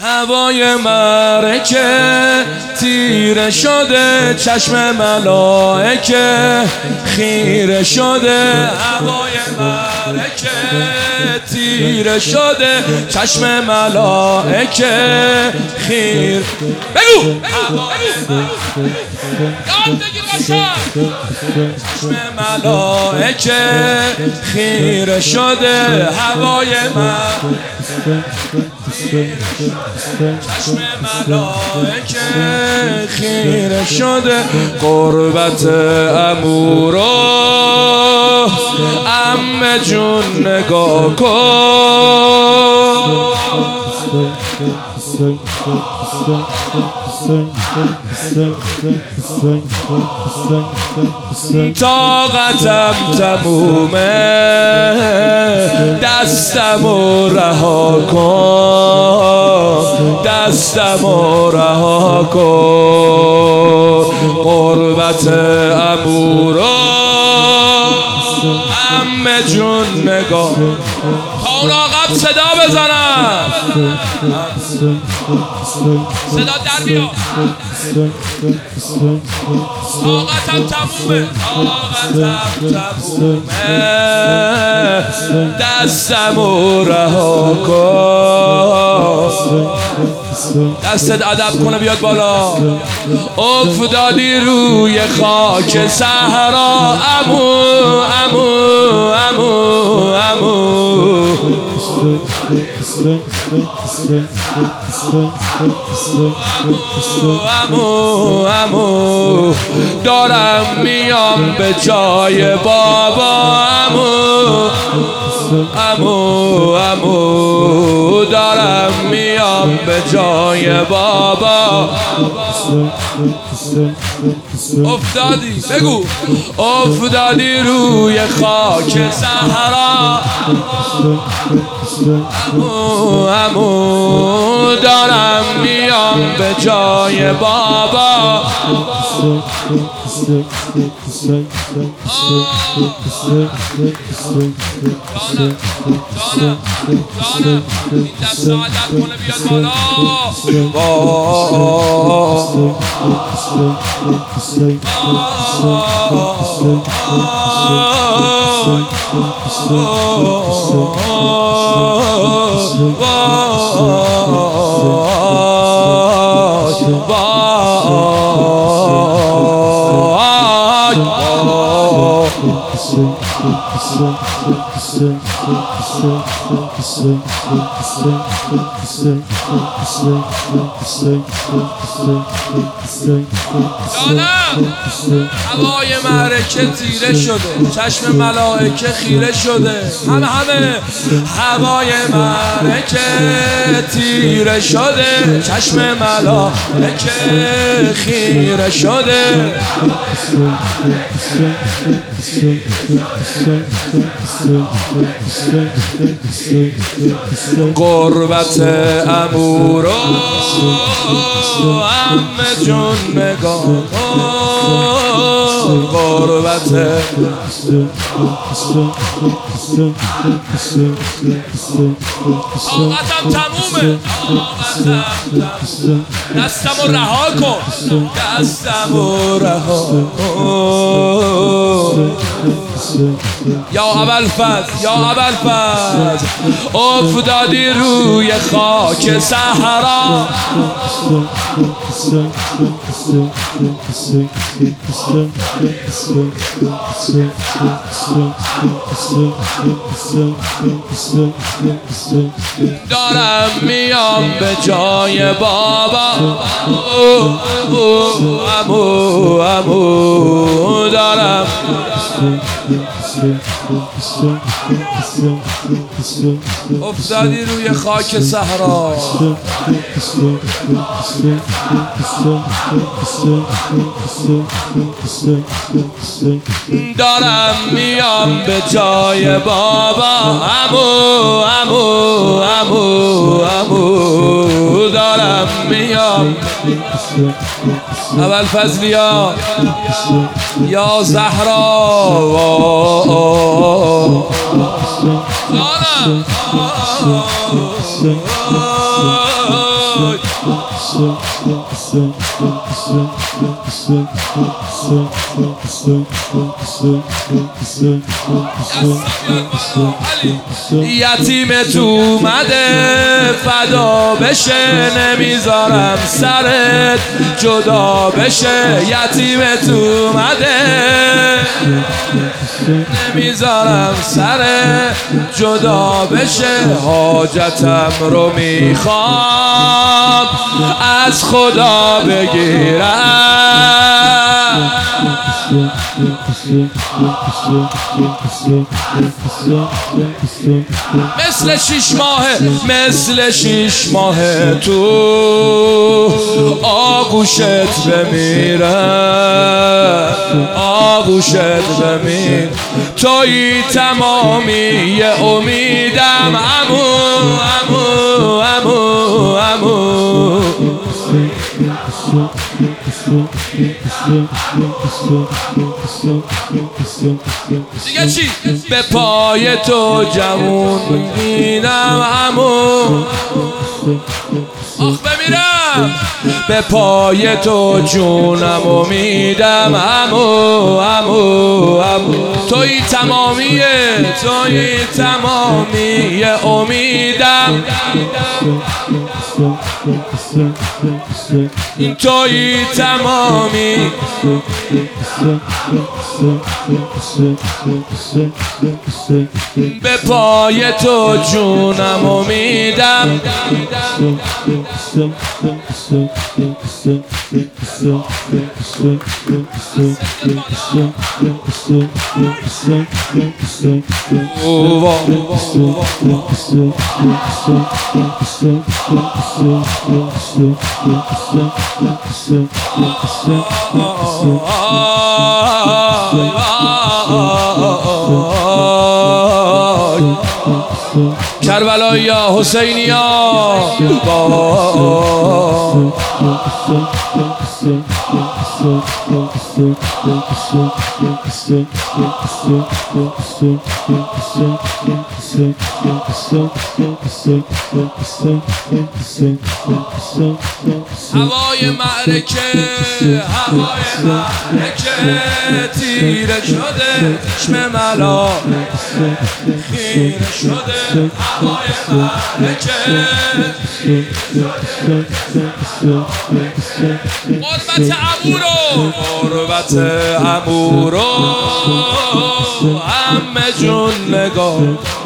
هوای معرکه تیره شده، چشم ملائکه خیره شده. هوای معرکه تیره شده، چشم ملائکه خیر. بگو یاد بگیر قشنگ. چشم ملائکه خیره شده، هوای چشم ملائکه خیره شده. قربت امورو عمه جون نگاه کن. طاقتم تمومه، دستمو رها کن، دستمو رها کن. قربت امورو عمه جون نگاه. تا اون آقا صدا بزنم، صدا در بیاد. طاقتم تمومه، طاقتم تمومه، دستمو رها کن. دستت ادب کنه بیاد بالا. افتادی روی خاک صحرا، امو امو امو امو. امو امو دارم میام به جای بابا. امو امو امو دارم میام به جای بابا. افتادی بگو. افتادی روی خاک صحرا، امو امو دارم میام به جای بابا. دست عدد کنه بیاد هوای معرکه تیره شده، چشم ملائکه خیره شده. همه هوای معرکه تیره شده، چشم ملائکه خیره شده. قربت امورو عمه جون نگاه کن. قربت طاقتم تمومه، دستمو رها کن، دستمو رها کن. یا ابوالفضل یا ابوالفضل افتادی روی خاک صحرا، دارم میام به جای بابا. امو امو دارم افتادی روی خاک صحرا، دارم میام به جای بابا. امو امو امو امو دارم میام. ابوالفضلیا یا زهرا یتیمت اومده فدا بشه، نمیذارم سرت جدا بشه. یتیمت اومده نمیذارم سرت جدا بشه. حاجتم رو میخوام از خدا بگیرم. مثل 6 ماهه، مثل 6 ماهه تو آغوشت بمیرم، آغوشت بمیر. توی تمامی امیدم عمو عمو عمو عمو. دیگه چی؟ به پای تو جوون میدم عمو. آخ بمیرم به پای تو جونمو میدم عمو عمو عمو. توی تمامیه، توی تمامی امیدم، توی تمامی. به پای تو جونمو میدم. کربلایی‌ها، حسینی‌ها، هوای معرکه، هوای معرکه تیره شده، چشم ملا خیره شده. هوای معرکه قربت عمورو، قربت عمورو همه جون نگاه.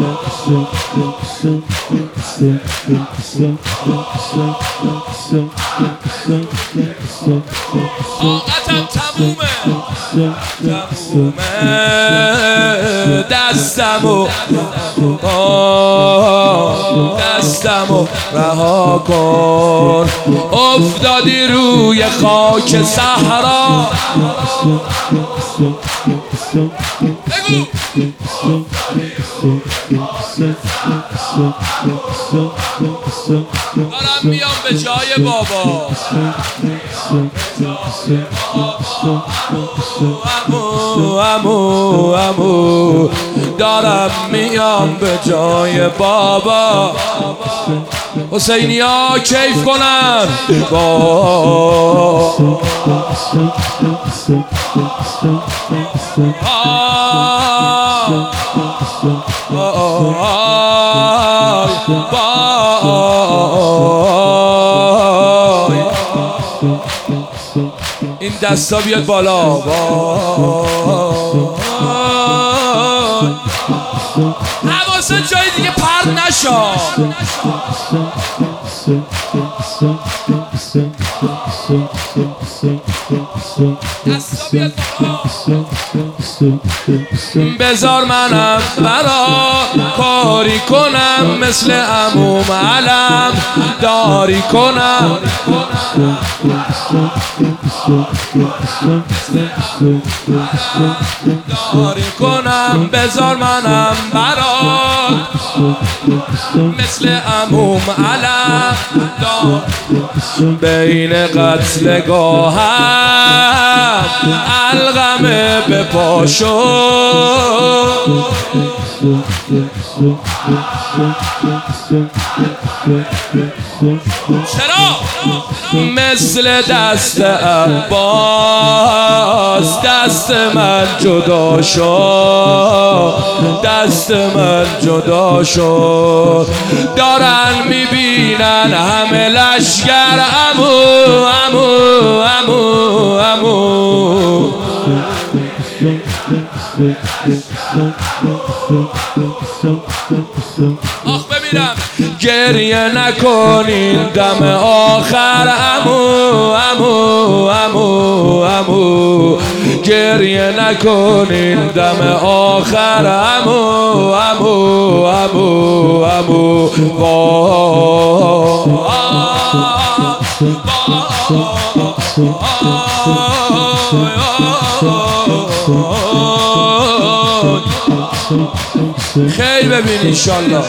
طاقتم تمومه، تمومه. دستمو رها کن. افتادی روی خاک صحرا. بگو دارم میام به جای بابا. عمو عمو عمو دارم میام به جای بابا. حسینی‌ها کیف کنن این دستا بیاد بالا. حواست جای دیگه پرد نشو. بذار منم برا کاری کنم، مثل عموم علم داری کنم. داری کنم، بذار منم برات مثل عموم علم دار. بین قتلگاهم الغمه به پاشو چرا مثل دست عباس دست من جدا شد دست من جدا شد دارن میبینن همه لشگر عمو عمو عمو عمو آخ ببینم گریه نکنین دم آخر عمو عمو عمو عمو گریه نکنین دم آخر عمو عمو عمو عمو خیلی ببین انشالله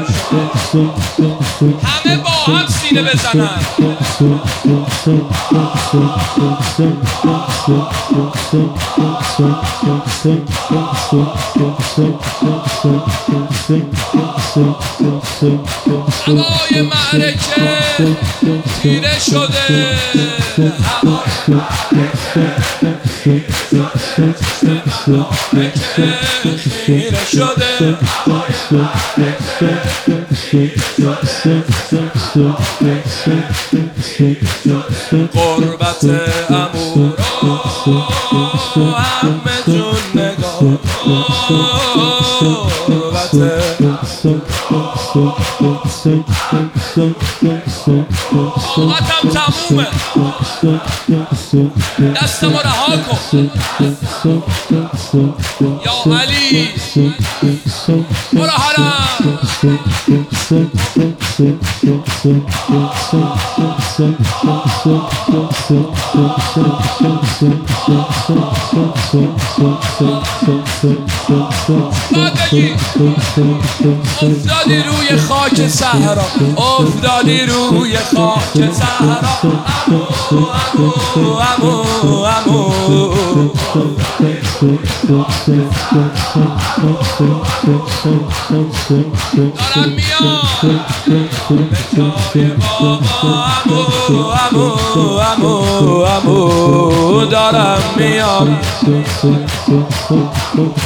همه با هم سینه بزنن هوای معرکه تیره شده تیره شده قربت عمو همه جون نگاه طاقتم تمومه دست ما رها کن یا علی برو حرم افتادی روی خاک صحرا افتادی روی خاک صحرا عمو عمو عمو دارم میام به جای بابا عمو عمو عمو عمو دارم میام